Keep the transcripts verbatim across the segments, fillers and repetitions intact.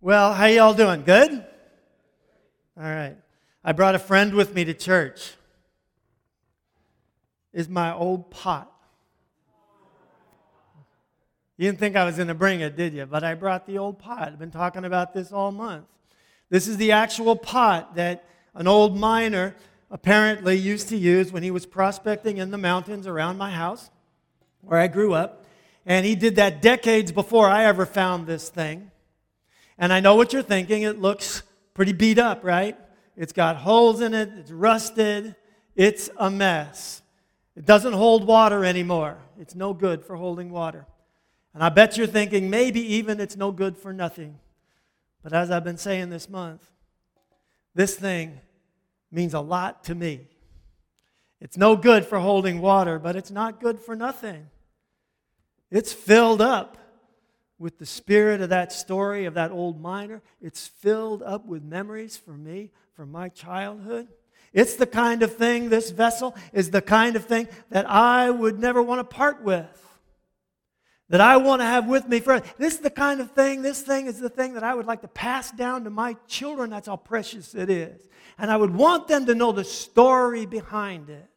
Well, how y'all doing? Good? All right. I brought a friend with me to church. It's my old pot. You didn't think I was going to bring it, did you? But I brought the old pot. I've been talking about this all month. This is the actual pot that an old miner apparently used to use when he was prospecting in the mountains around my house, where I grew up. And he did that decades before I ever found this thing. And I know what you're thinking. It looks pretty beat up, right? It's got holes in it. It's rusted. It's a mess. It doesn't hold water anymore. It's no good for holding water. And I bet you're thinking maybe even it's no good for nothing. But as I've been saying this month, this thing means a lot to me. It's no good for holding water, but it's not good for nothing. It's filled up with the spirit of that story of that old miner. It's filled up with memories for me, from my childhood. It's the kind of thing, this vessel is the kind of thing that I would never want to part with, that I want to have with me forever. This is the kind of thing, this thing is the thing that I would like to pass down to my children. That's how precious it is. And I would want them to know the story behind it.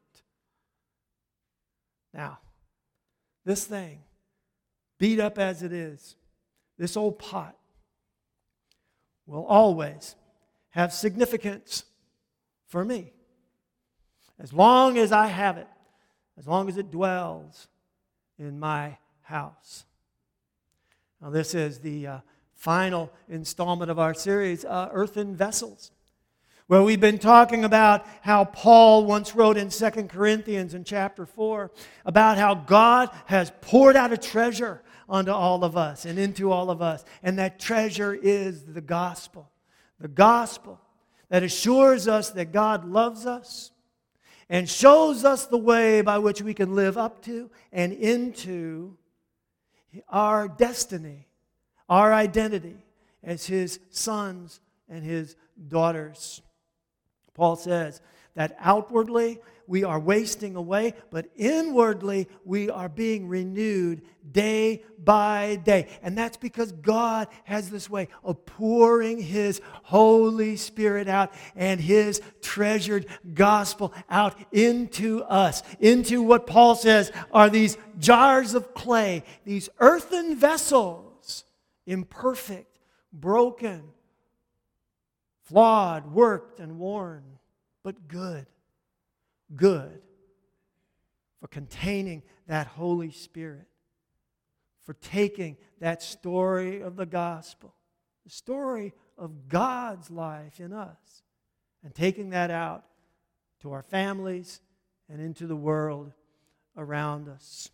Now, this thing, beat up as it is, this old pot will always have significance for me. As long as I have it, as long as it dwells in my house. Now, this is the uh, final installment of our series, uh, Earthen Vessels, where we've been talking about how Paul once wrote in Second Corinthians in chapter four about how God has poured out a treasure onto all of us and into all of us. And that treasure is the gospel. The gospel that assures us that God loves us and shows us the way by which we can live up to and into our destiny, our identity as His sons and His daughters. Paul says that outwardly we are wasting away, but inwardly we are being renewed day by day. And that's because God has this way of pouring His Holy Spirit out and His treasured gospel out into us, into what Paul says are these jars of clay, these earthen vessels, imperfect, broken, flawed, worked, and worn, but good. Good for containing that Holy Spirit, for taking that story of the gospel, the story of God's life in us, and taking that out to our families and into the world around us.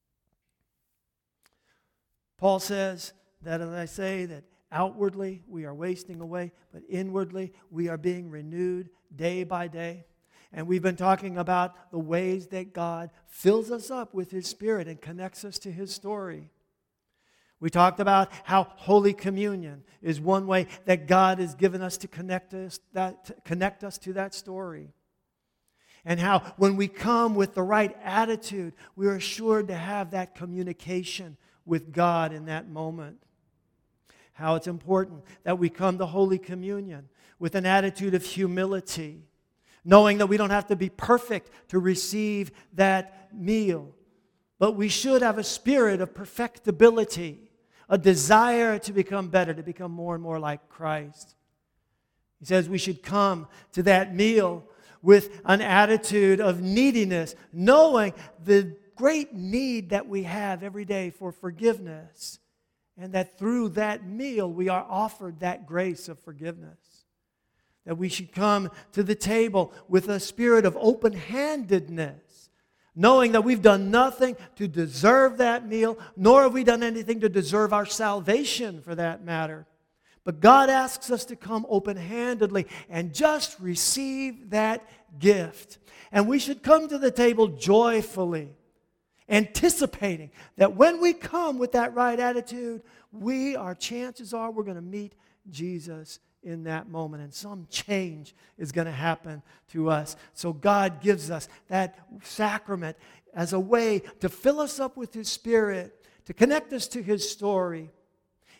Paul says that, as I say, that outwardly we are wasting away, but inwardly we are being renewed day by day. And we've been talking about the ways that God fills us up with His Spirit and connects us to His story. We talked about how Holy Communion is one way that God has given us to connect us, that, to connect us to that story. And how when we come with the right attitude, we are assured to have that communication with God in that moment. How it's important that we come to Holy Communion with an attitude of humility, knowing that we don't have to be perfect to receive that meal. But we should have a spirit of perfectibility, a desire to become better, to become more and more like Christ. He says we should come to that meal with an attitude of neediness, knowing the great need that we have every day for forgiveness, and that through that meal we are offered that grace of forgiveness. That we should come to the table with a spirit of open-handedness, knowing that we've done nothing to deserve that meal, nor have we done anything to deserve our salvation for that matter. But God asks us to come open-handedly and just receive that gift. And we should come to the table joyfully, anticipating that when we come with that right attitude, we, our chances are we're going to meet Jesus in that moment, and some change is going to happen to us. So God gives us that sacrament as a way to fill us up with His Spirit, to connect us to His story,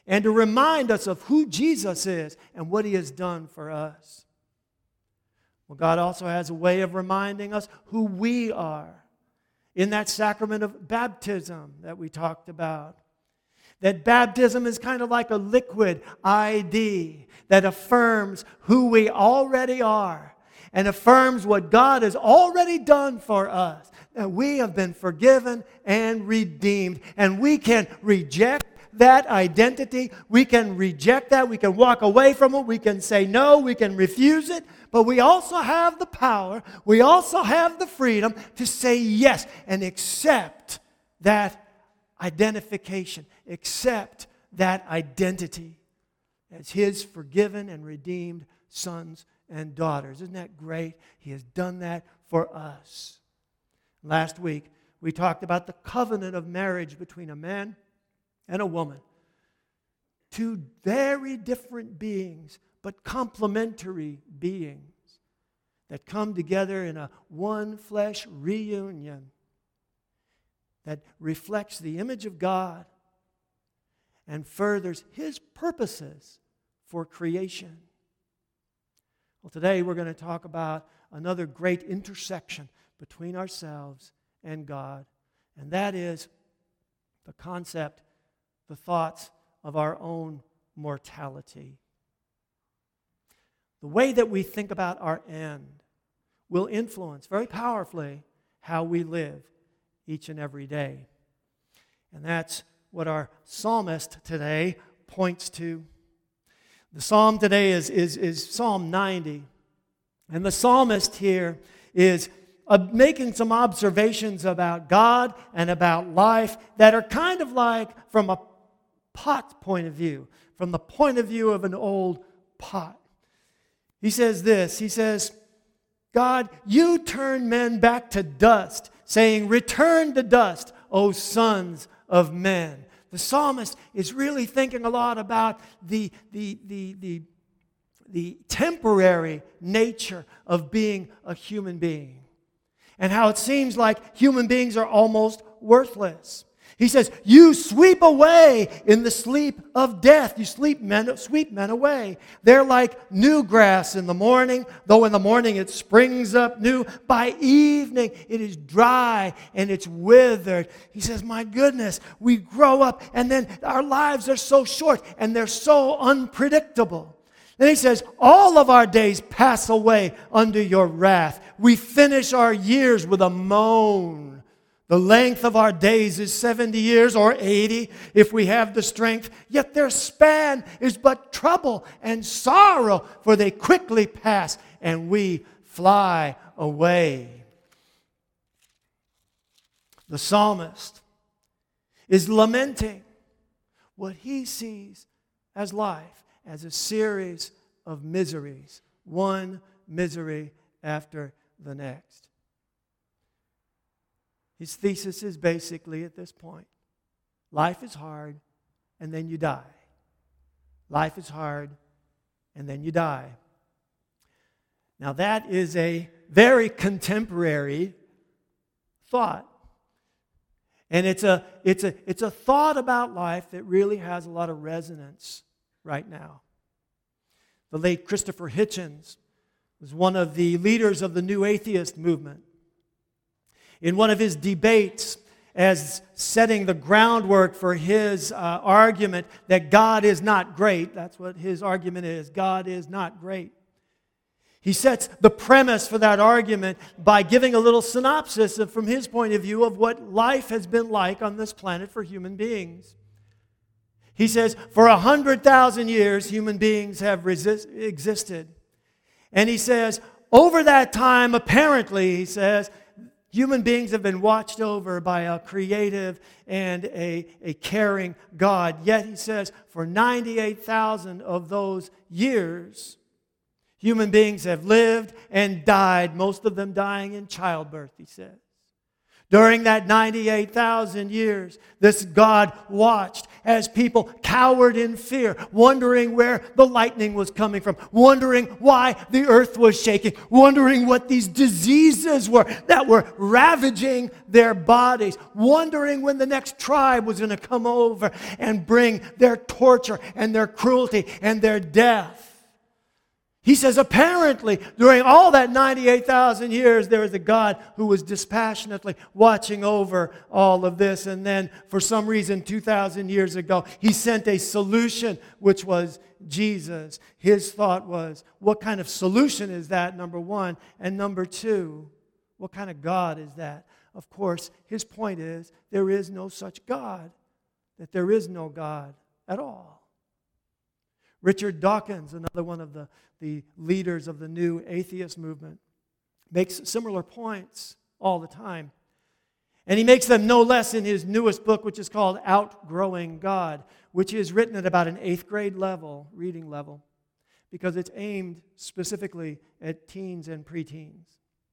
and to remind us of who Jesus is and what He has done for us. Well, God also has a way of reminding us who we are in that sacrament of baptism that we talked about. That baptism is kind of like a liquid I D that affirms who we already are and affirms what God has already done for us. That we have been forgiven and redeemed, and we can reject that identity. We can reject that. We can walk away from it. We can say no. We can refuse it. But we also have the power. We also have the freedom to say yes and accept that identification, accept that identity as His forgiven and redeemed sons and daughters. Isn't that great? He has done that for us. Last week, we talked about the covenant of marriage between a man and a woman. Two very different beings, but complementary beings that come together in a one flesh reunion that reflects the image of God and furthers His purposes for creation. Well, today we're going to talk about another great intersection between ourselves and God, and that is the concept, the thoughts of our own mortality. The way that we think about our end will influence very powerfully how we live each and every day. And that's what our psalmist today points to. The psalm today is, is, is Psalm ninety. And the psalmist here is uh, making some observations about God and about life that are kind of like from a pot point of view, from the point of view of an old pot. He says this, he says, God, you turn men back to dust, saying, return to dust, O sons of men. The psalmist is really thinking a lot about the, the, the, the, the temporary nature of being a human being and how it seems like human beings are almost worthless. He says, you sweep away in the sleep of death. You sleep men, sweep men away. They're like new grass in the morning, though in the morning it springs up new. By evening it is dry and it's withered. He says, my goodness, we grow up and then our lives are so short and they're so unpredictable. Then he says, all of our days pass away under your wrath. We finish our years with a moan. The length of our days is seventy years or eighty if we have the strength. Yet their span is but trouble and sorrow, for they quickly pass and we fly away. The psalmist is lamenting what he sees as life, as a series of miseries, one misery after the next. His thesis is basically at this point, life is hard and then you die. Life is hard and then you die. Now that is a very contemporary thought. And it's a, it's a, it's a thought about life that really has a lot of resonance right now. The late Christopher Hitchens was one of the leaders of the New Atheist movement. In one of his debates, as setting the groundwork for his uh, argument that God is not great, that's what his argument is, God is not great. He sets the premise for that argument by giving a little synopsis of, from his point of view of what life has been like on this planet for human beings. He says, for a hundred thousand years, human beings have resist, existed. And he says, over that time, apparently, he says, human beings have been watched over by a creative and a, a caring God. Yet, he says, for ninety-eight thousand of those years, human beings have lived and died, most of them dying in childbirth, he says. During that ninety-eight thousand years, this God watched as people cowered in fear, wondering where the lightning was coming from, wondering why the earth was shaking, wondering what these diseases were that were ravaging their bodies, wondering when the next tribe was going to come over and bring their torture and their cruelty and their death. He says, apparently, during all that ninety-eight thousand years, there was a God who was dispassionately watching over all of this. And then, for some reason, two thousand years ago, He sent a solution, which was Jesus. His thought was, what kind of solution is that, number one? And number two, what kind of God is that? Of course, His point is, there is no such God, that there is no God at all. Richard Dawkins, another one of the, the leaders of the new atheist movement, makes similar points all the time. And he makes them no less in his newest book, which is called Outgrowing God, which is written at about an eighth grade level, reading level, because it's aimed specifically at teens and preteens.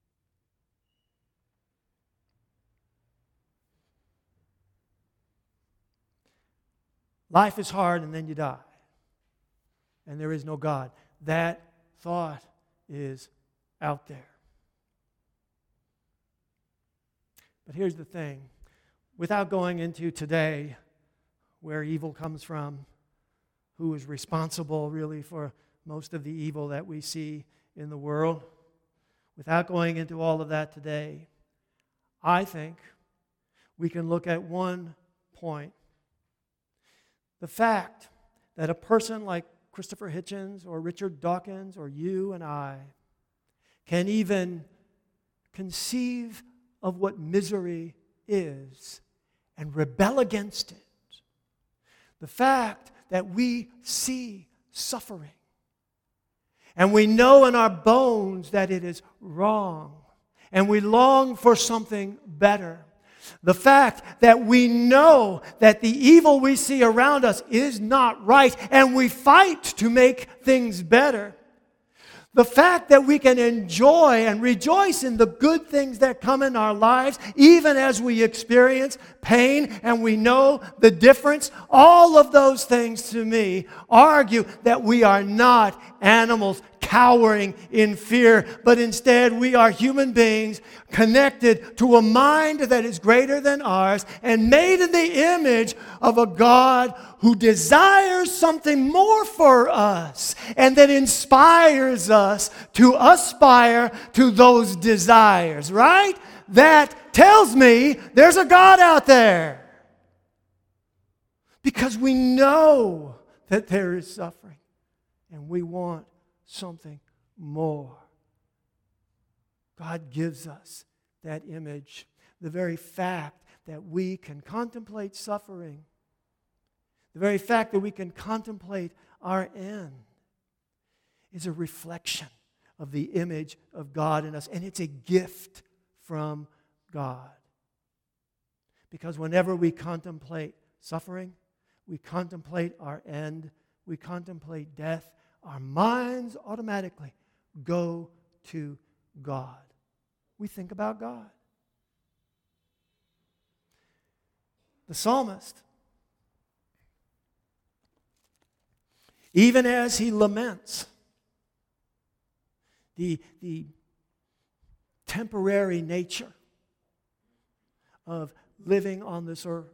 Life is hard and then you die. And there is no God. That thought is out there. But here's the thing. Without going into today where evil comes from, who is responsible really for most of the evil that we see in the world, without going into all of that today, I think we can look at one point. The fact that a person like Christopher Hitchens or Richard Dawkins or you and I can even conceive of what misery is and rebel against it. The fact that we see suffering and we know in our bones that it is wrong and we long for something better. The fact that we know that the evil we see around us is not right and we fight to make things better. The fact that we can enjoy and rejoice in the good things that come in our lives, even as we experience pain and we know the difference, all of those things to me argue that we are not animals cowering in fear, but instead we are human beings connected to a mind that is greater than ours and made in the image of a God who desires something more for us and that inspires us to aspire to those desires, right? That tells me there's a God out there. Because we know that there is suffering and we want something more. God gives us that image. The very fact that we can contemplate suffering, the very fact that we can contemplate our end, is a reflection of the image of God in us. And it's a gift from God. Because whenever we contemplate suffering, we contemplate our end, we contemplate death, our minds automatically go to God. We think about God. The psalmist, even as he laments the, the temporary nature of living on this earth,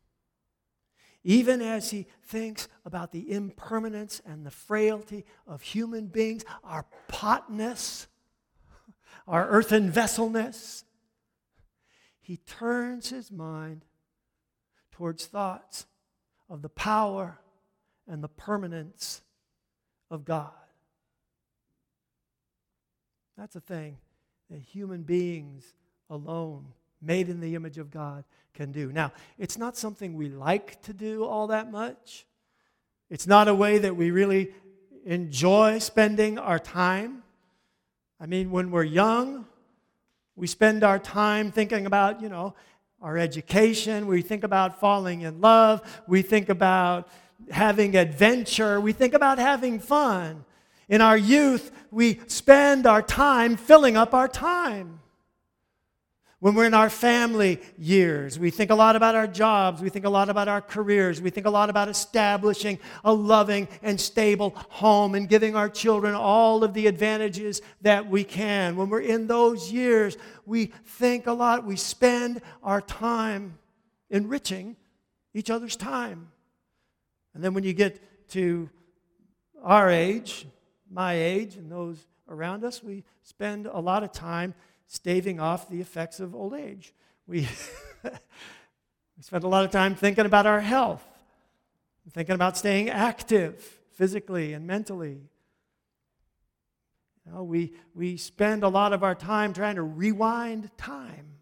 even as he thinks about the impermanence and the frailty of human beings, our potness, our earthen vesselness, he turns his mind towards thoughts of the power and the permanence of God. That's a thing that human beings alone, made in the image of God, can do. Now, it's not something we like to do all that much. It's not a way that we really enjoy spending our time. I mean, when we're young, we spend our time thinking about, you know, our education. We think about falling in love. We think about having adventure. We think about having fun. In our youth, we spend our time filling up our time. When we're in our family years, we think a lot about our jobs, we think a lot about our careers, we think a lot about establishing a loving and stable home and giving our children all of the advantages that we can. When we're in those years, we think a lot, we spend our time enriching each other's time. And then when you get to our age, my age, and those around us, we spend a lot of time staving off the effects of old age. We, we spend a lot of time thinking about our health, thinking about staying active physically and mentally. You know, we, we spend a lot of our time trying to rewind time.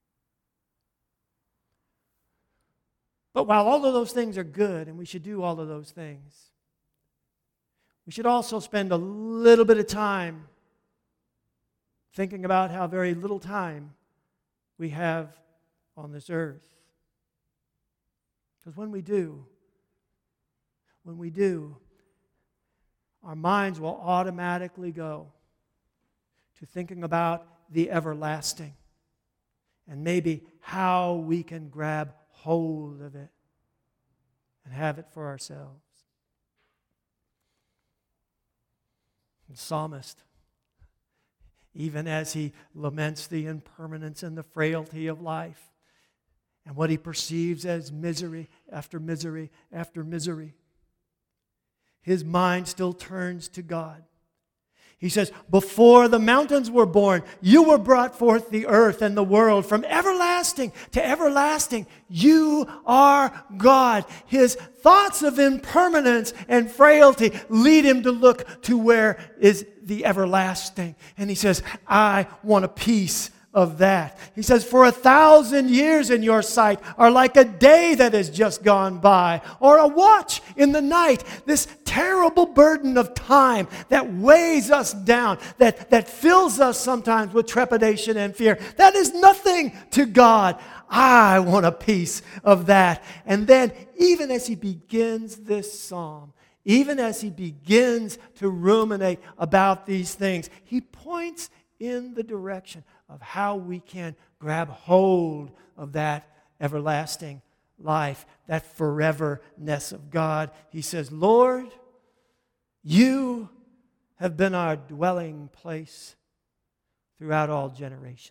But while all of those things are good, and we should do all of those things, we should also spend a little bit of time thinking about how very little time we have on this earth. Because when we do, when we do, our minds will automatically go to thinking about the everlasting and maybe how we can grab hold of it and have it for ourselves. The psalmist, even as he laments the impermanence and the frailty of life and what he perceives as misery after misery after misery, his mind still turns to God. He says, before the mountains were born, you were brought forth the earth and the world. From everlasting to everlasting, you are God. His thoughts of impermanence and frailty lead him to look to where is the everlasting. And he says, I want a piece of that. He says, for a thousand years in your sight are like a day that has just gone by, or a watch in the night. This terrible burden of time that weighs us down, that, that fills us sometimes with trepidation and fear, that is nothing to God. I want a piece of that. And then, even as he begins this psalm, even as he begins to ruminate about these things, he points in the direction of how we can grab hold of that everlasting life, that foreverness of God. He says, Lord, you have been our dwelling place throughout all generations.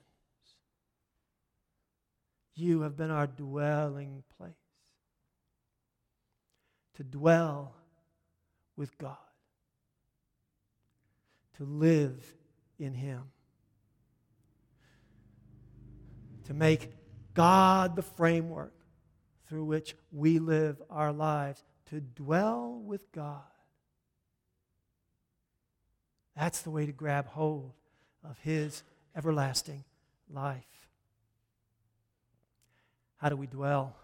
You have been our dwelling place. To dwell with God. To live in Him. To make God the framework through which we live our lives. To dwell with God. That's the way to grab hold of His everlasting life. How do we dwell?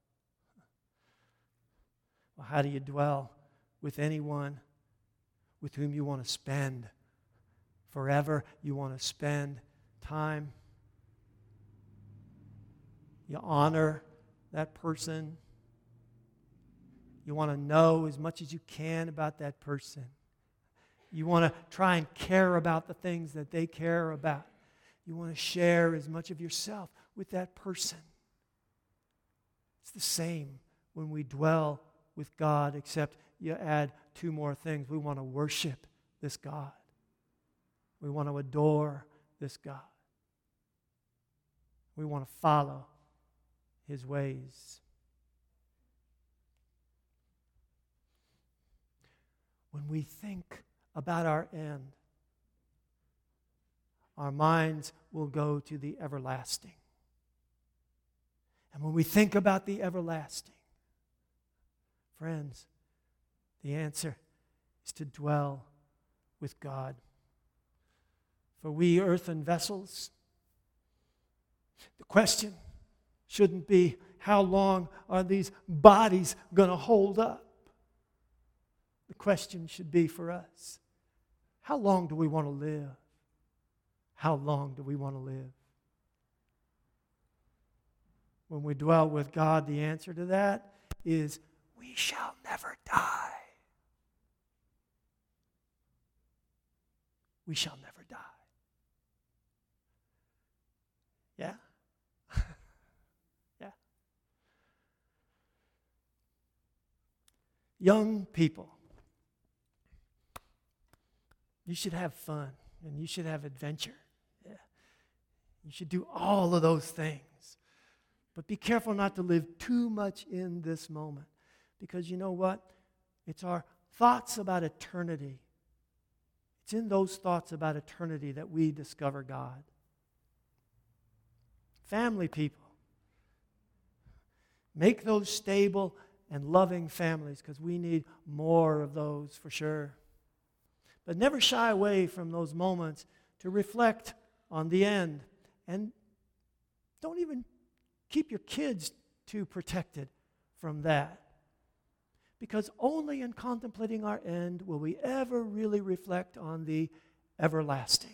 Well, how do you dwell with anyone with whom you want to spend forever? You want to spend time. You honor that person. You want to know as much as you can about that person. You want to try and care about the things that they care about. You want to share as much of yourself with that person. It's the same when we dwell with God, except you add two more things. We want to worship this God. We want to adore this God. We want to follow His ways. When we think about our end, our minds will go to the everlasting. And when we think about the everlasting, friends, the answer is to dwell with God. For we earthen vessels, the question shouldn't be, how long are these bodies going to hold up? The question should be for us, how long do we want to live? How long do we want to live? When we dwell with God, the answer to that is, we shall never die. We shall never die. Yeah? Young people, you should have fun and you should have adventure. Yeah. You should do all of those things. But be careful not to live too much in this moment. Because you know what? It's our thoughts about eternity. It's in those thoughts about eternity that we discover God. Family people, make those stable and loving families, because we need more of those for sure. But never shy away from those moments to reflect on the end. And don't even keep your kids too protected from that. Because only in contemplating our end will we ever really reflect on the everlasting.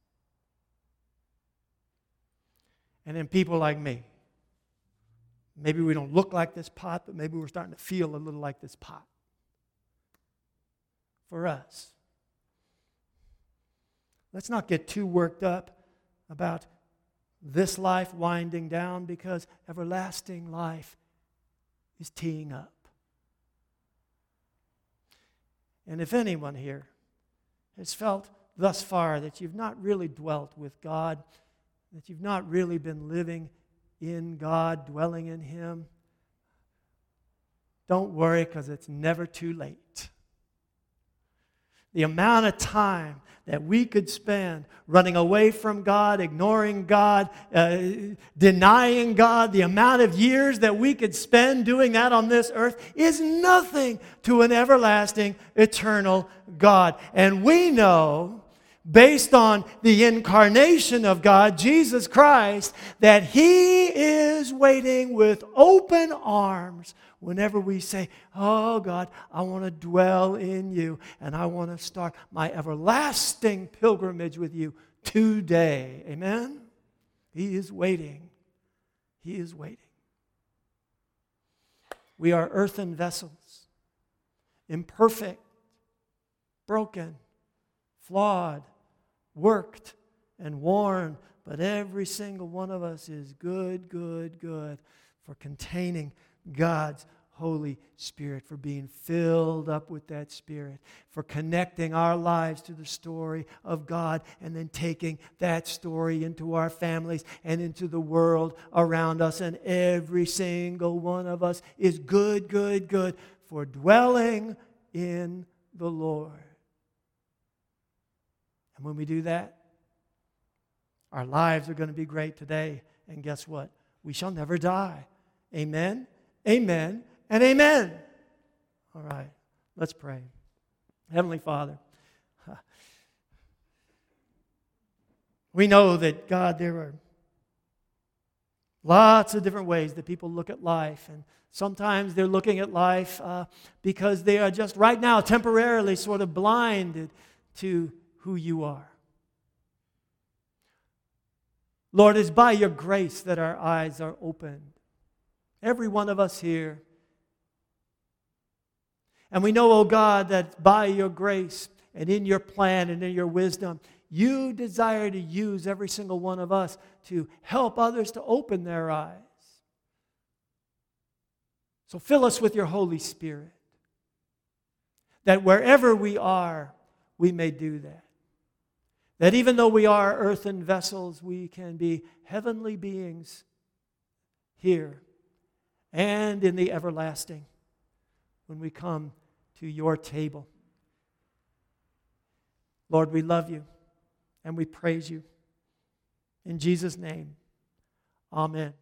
And then people like me, maybe we don't look like this pot, but maybe we're starting to feel a little like this pot. For us, let's not get too worked up about this life winding down, because everlasting life is teeing up. And if anyone here has felt thus far that you've not really dwelt with God, that you've not really been living in God, dwelling in Him, don't worry, because it's never too late. The amount of time that we could spend running away from God, ignoring God, uh, denying God, the amount of years that we could spend doing that on this earth is nothing to an everlasting, eternal God. And we know, based on the incarnation of God, Jesus Christ, that He is waiting with open arms whenever we say, oh God, I want to dwell in you and I want to start my everlasting pilgrimage with you today. Amen? He is waiting. He is waiting. We are earthen vessels, imperfect, broken, flawed, worked, and worn, but every single one of us is good, good, good for containing God's Holy Spirit, for being filled up with that Spirit, for connecting our lives to the story of God and then taking that story into our families and into the world around us. And every single one of us is good, good, good for dwelling in the Lord. And when we do that, our lives are going to be great today. And guess what? We shall never die. Amen, amen, and amen. All right, let's pray. Heavenly Father, we know that, God, there are lots of different ways that people look at life. And sometimes they're looking at life uh, because they are just right now temporarily sort of blinded to who you are. Lord, it's by your grace that our eyes are opened. Every one of us here. And we know, oh God, that by your grace and in your plan and in your wisdom, you desire to use every single one of us to help others to open their eyes. So fill us with your Holy Spirit, that wherever we are, we may do that. That even though we are earthen vessels, we can be heavenly beings here and in the everlasting when we come to your table. Lord, we love you and we praise you. In Jesus' name, amen.